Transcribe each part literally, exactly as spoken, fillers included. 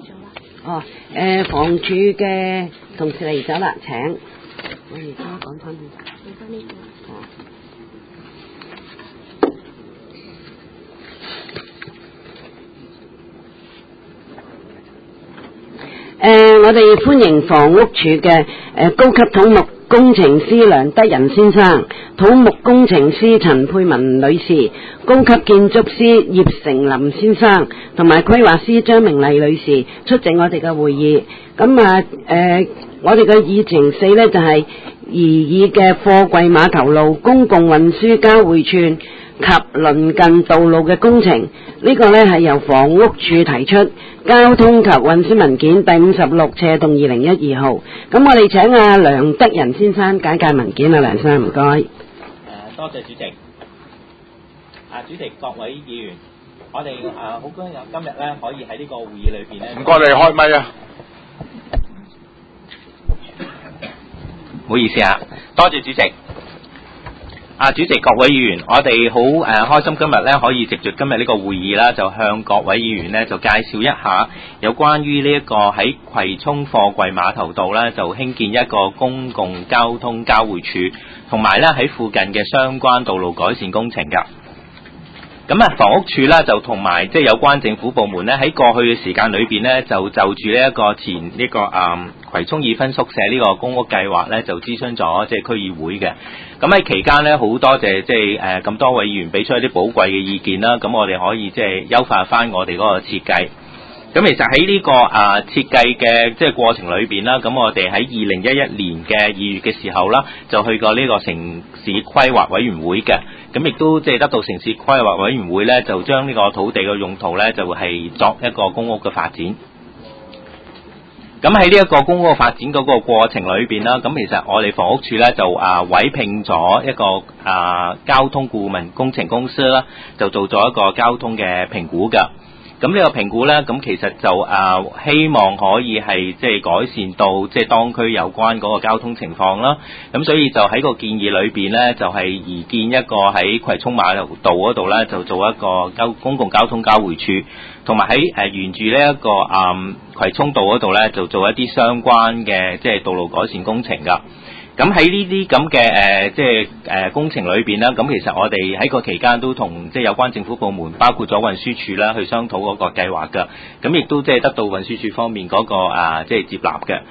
哦，誒、呃，房署嘅同事嚟咗啦，請。我而家講翻呢個。講翻呢個。哦。誒、呃，我哋歡迎房屋署嘅誒、呃、高級土木工程師梁德仁先生、土木工程師陳佩文女士、高級建築師葉成林先生同埋規劃師張明麗女士出席我哋嘅會議。咁啊誒、呃，我哋嘅議程四呢，就係、是、擬議嘅貨櫃碼頭路公共運輸交匯處及鄰近道路嘅工程，呢、這個呢係由房屋署提出交通及運輸文件第五十六斜動二零一二號。咁我哋請阿梁德仁先生簡介文件啊，梁生唔該。誒， 多謝主席。啊，主席各位議員，我哋啊好高興今日咧可以喺呢個會議裏邊咧。 唔該你開咪啊！ 唔好意思啊，多謝主席。啊，主席各位議員，我哋好誒開心今日咧可以藉住今日呢個會議啦，就向各位議員咧就介紹一下有關於呢一個喺葵涌貨櫃碼頭道咧就興建一個公共交通交匯處，同埋咧喺附近嘅相關道路改善工程㗎。咁啊，房屋署啦就同埋即係有關政府部門咧喺過去嘅時間裏邊咧就就住呢一個前呢、這個誒、嗯、葵涌二分宿舍呢個公屋計劃咧就諮詢咗即係區議會嘅。咁喺期間咧好多謝即係誒咁多位議員俾出一啲寶貴嘅意見啦，咁我哋可以即係優化翻我哋嗰個設計。咁其實喺呢、這個啊設計嘅即係過程裏邊啦，咁我哋喺二零一一年嘅二月嘅時候啦，就去過呢個城市規劃委員會嘅，咁亦都即係得到城市規劃委員會咧，就將呢個土地嘅用途咧，就係作一個公屋嘅發展。咁喺呢一個公屋發展嗰個過程裏邊啦，咁其實我哋房屋署咧就啊委聘咗一個啊交通顧問工程公司啦，就做咗一個交通嘅評估㗎。咁呢個評估咧，咁其實就啊希望可以係即係改善到即係當區有關嗰個交通情況啦。咁所以就喺個建議裏邊咧，就係擬建一個喺葵涌碼頭道嗰度咧，就做一個交公共交通交匯處，同埋喺誒沿住呢一個啊葵涌道嗰度咧，就做一啲相關嘅即係道路改善工程㗎。咁喺呢啲咁嘅誒即係誒工程裏邊啦，咁其實我哋喺個期間都同即係有關政府部門，包括咗運輸署啦，去商討嗰個計劃㗎。咁亦都即係得到運輸署方面嗰個啊即係接納嘅。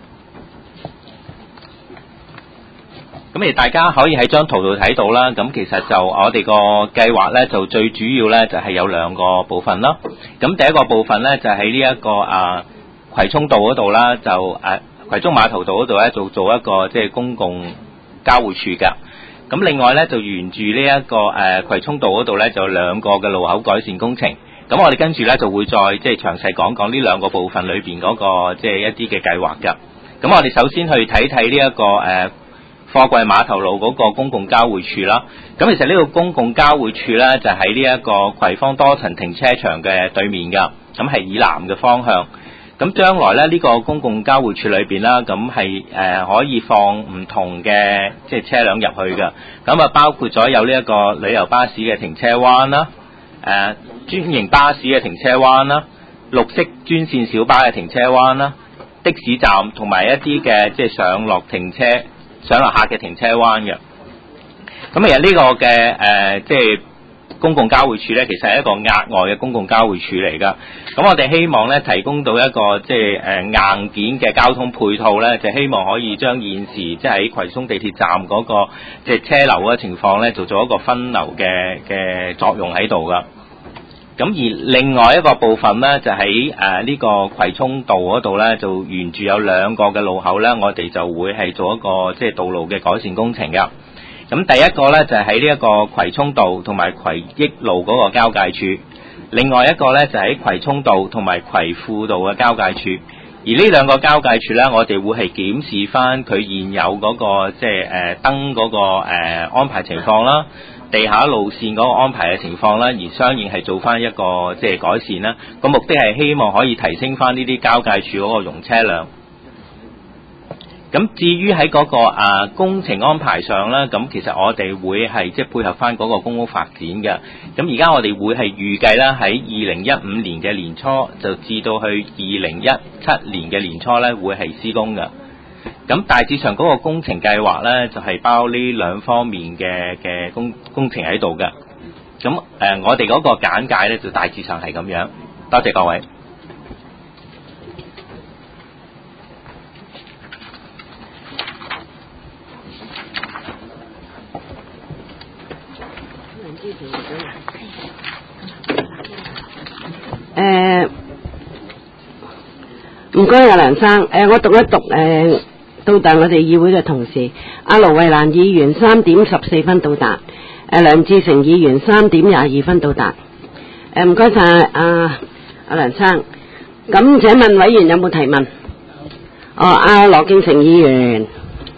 咁而大家可以喺張圖度睇到啦。咁其實就我哋個計劃咧，就最主要咧就係有兩個部分啦。咁第一個部分咧就喺呢一個啊葵涌道嗰度啦，就誒。葵涌碼頭道嗰度咧，做做一個即係公共交匯處㗎。咁另外咧，就沿住呢一個誒葵涌道嗰度咧，就有兩個嘅路口改善工程。咁我哋跟住咧就會再即係詳細講講呢兩個部分裏邊嗰個即係一啲嘅計劃㗎。咁我哋首先去睇睇呢一個誒貨櫃碼頭路嗰個公共交匯處啦。咁其實呢個公共交匯處咧，就喺呢一個葵芳多層停車場嘅對面㗎。咁係以南嘅方向。咁將來咧呢、這個公共交匯處裏邊啦，咁係誒可以放唔同嘅即係車輛入去嘅。咁啊包括咗有呢一個旅遊巴士嘅停車灣啦，誒、呃、專營巴士嘅停車灣啦，綠色專線小巴嘅停車灣啦，的士站同埋一啲嘅即係上落停車、上落客嘅停車灣嘅。咁其實呢個嘅誒、呃、即係公共交匯處咧，其實係一個額外嘅公共交匯處嚟㗎。咁我哋希望咧提供到一個即係誒硬件嘅交通配套咧，就希望可以將現時即係喺葵涌地鐵站嗰個即係車流嘅情況咧，做做一個分流嘅嘅作用喺度㗎。咁而另外一個部分咧，就喺誒呢個葵涌道嗰度咧，就沿住有兩個嘅路口咧，我哋就會係做一個即係道路嘅改善工程㗎。咁第一個咧就係喺呢一個葵涌道同埋葵益路嗰個交界處，另外一個咧就喺葵涌道同埋葵富道嘅交界處。而呢兩個交界處咧，我哋會係檢視翻佢現有嗰個即係誒燈嗰個誒安排情況啦，地下路線嗰個安排嘅情況啦，而相應係做翻一個即係改善啦。個目的係希望可以提升翻呢啲交界處嗰個容車量。 咁至於喺嗰個啊工程安排上啦，咁其實我哋會係即係配合翻嗰個公屋發展嘅。咁而家我哋會係預計啦，喺二零一五年嘅年初就至到去二零一七年嘅年初咧，會係施工嘅。咁大致上嗰個工程計劃咧，就係、是、包呢兩方面嘅嘅工工程喺度嘅。咁誒、呃，我哋嗰個簡介咧就大致上係咁樣。多謝各位。 誒，唔該啊，梁生。誒，我讀一讀誒，到達我哋議會嘅同事，阿盧慧蘭議員三點十四分到達，誒，梁志成議員三點廿二分到達。誒，唔該晒阿阿梁生。咁請問委員有冇提問？哦，阿羅敬成議員。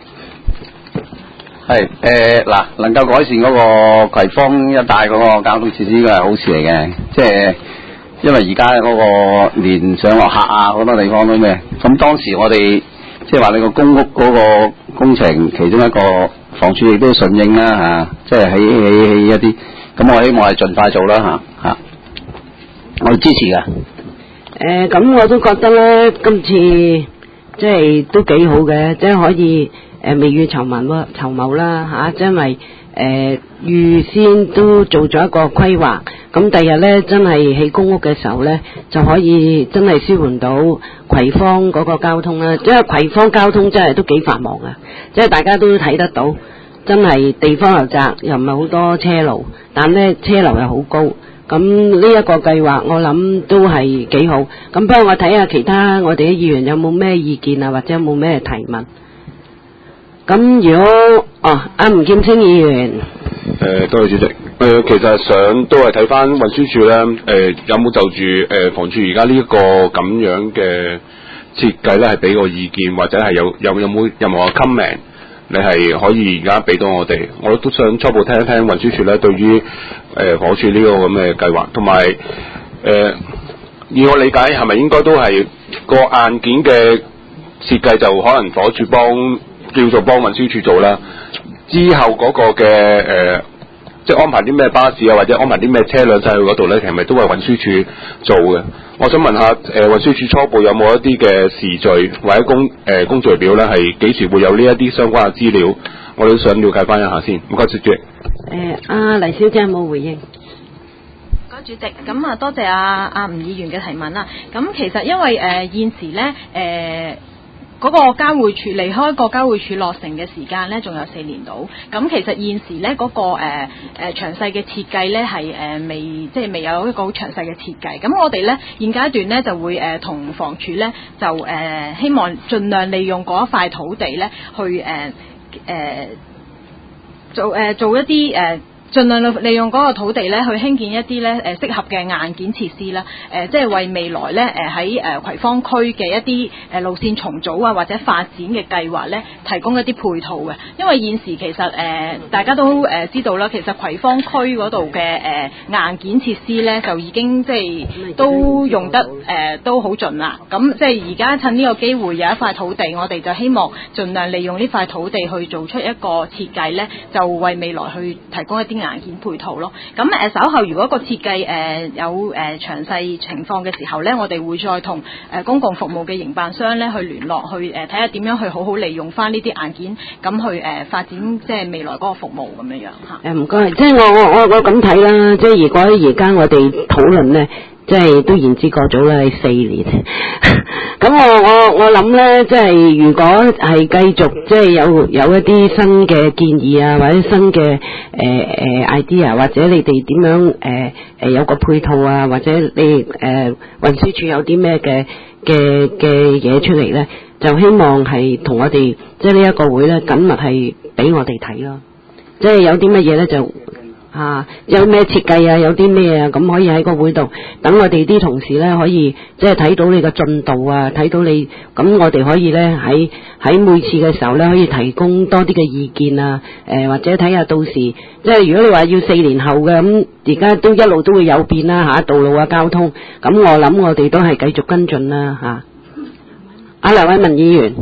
係誒嗱，能夠改善嗰個葵芳一帶嗰個交通設施，應該係好事嚟嘅。即係因為而家嗰個連上落客啊，好多地方都咩？咁當時我哋即係話你個公屋嗰個工程，其中一個房署亦都順應啦嚇，即係起起起一啲。咁我希望係盡快做啦嚇嚇，我支持㗎。 誒，咁我都覺得咧，今次即係都幾好嘅，即係可以。誒未雨綢繆喎，籌謀啦嚇，因為誒預先都做咗一個規劃，咁第日咧真係起公屋嘅時候咧，就可以真係舒緩到葵芳嗰個交通啦。因為葵芳交通真係都幾繁忙啊，即係大家都睇得到，真係地方又窄，又唔係好多車路，但咧車流又好高。咁呢一個計劃我諗都係幾好。咁不過我睇下其他我哋啲議員有冇咩意見啊，或者有冇咩提問？咁如果哦，阿吳劍青議員， 誒、呃，多謝主席。誒、呃，其實想都係睇翻運輸署咧，誒、呃，有冇就住誒、呃、房署而家呢一個咁樣嘅設計咧，係俾個意見，或者係有有有冇任何嘅 comment，你係可以而家俾到我哋。我都想初步聽一聽運輸署咧對於誒房署呢個咁嘅計劃，同埋誒，以我理解係咪應該都係個硬件嘅設計就可能房署幫。叫做幫運輸署做啦，之後嗰個嘅誒、呃，即係安排啲咩巴士啊，或者安排啲咩車輛曬去嗰度咧，其實咪都係運輸署做嘅。我想問下誒、呃，運輸署初步有冇一啲嘅時序或者工誒、呃、工序表咧，係幾時會有呢一啲相關嘅資料？我都想了解翻一下先。唔該，主席。誒， 阿黎小姐有冇回應？ 唔該，主席。咁啊，多謝阿阿吳議員嘅提問啦。咁其實因為誒、呃、現時咧誒。呃嗰個交匯處離開個交匯處落成嘅時間呢，仲有四年到。咁其實現時呢，嗰、那個誒誒、呃呃、詳細嘅設計呢，係誒、呃、未即係未有一個好詳細嘅設計。咁我哋呢，現階段呢，就會誒同、呃、房署呢，就誒、呃、希望盡量利用嗰一塊土地呢，去誒誒、呃、做誒、呃、做一啲誒。呃盡量利用嗰個土地咧，去興建一啲咧誒適合嘅硬件設施啦，誒、呃、即係為未來咧誒喺誒葵芳區嘅一啲誒路線重組啊或者發展嘅計劃咧，提供一啲配套嘅。因為現時其實誒、呃、大家都誒知道啦，其實葵芳區嗰度嘅誒硬件設施咧就已經即係都用得誒、呃、都好盡啦。咁即係而家趁呢個機會有一塊土地，我哋就希望盡量利用呢塊土地去做出一個設計咧，就為未來去提供一啲硬件配套咯，咁誒稍後如果個設計誒有誒詳細情況嘅時候咧，我哋會再同誒公共服務嘅營辦商咧去聯絡，去誒睇下點樣去好好利用翻呢啲硬件，咁去誒發展即係未來嗰個服務咁樣樣嚇。誒唔該，即係我我我我咁睇啦，即係如果而家我哋討論咧。即係都言之過早啦，係四年。咁我我我諗咧，即係如果係繼續即係有有一啲新嘅建議啊，或者新嘅誒誒 idea，或者你哋點樣誒誒、呃、有個配套啊，或者你誒、呃、運輸署有啲咩嘅嘅嘅嘢出嚟咧，就希望係同我哋即係呢一個會咧緊密係俾我哋睇咯。即係有啲乜嘢咧就。啊，有咩設計啊，有啲咩啊，咁可以喺個會度等我哋啲同事咧，可以即係睇到你嘅進度啊，睇到你，咁我哋可以咧喺喺每次嘅時候咧，可以提供多啲嘅意見啊，誒、呃、或者睇下到時，即係如果你話要四年後嘅，咁而家都一路都會有變啦嚇，道路啊交通，咁我諗我哋都係繼續跟進啦嚇。阿梁偉文議員。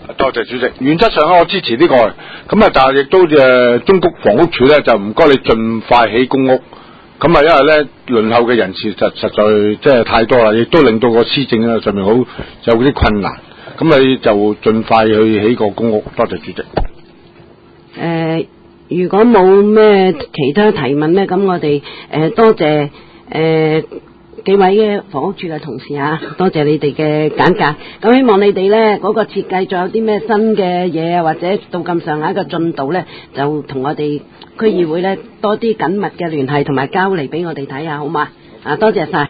多謝主席。原則上我支持呢、這個，咁啊，但係亦都誒，中谷房屋署咧就唔該你盡快起公屋。咁啊，因為咧輪候嘅人士實實在即係太多啦，亦都令到個施政啊上面好有啲困難。咁你就盡快去起個公屋。多謝主席。誒、 呃，如果冇咩其他提問咧，咁我哋誒、呃、多謝誒。呃幾位嘅房屋處嘅同事啊，多謝你哋嘅簡介。咁希望你哋咧嗰個設計仲有啲咩新嘅嘢啊，或者到咁上下嘅進度咧，就同我哋區議會咧多啲緊密嘅聯繫同埋交嚟俾我哋睇下，好嘛？啊，多謝晒。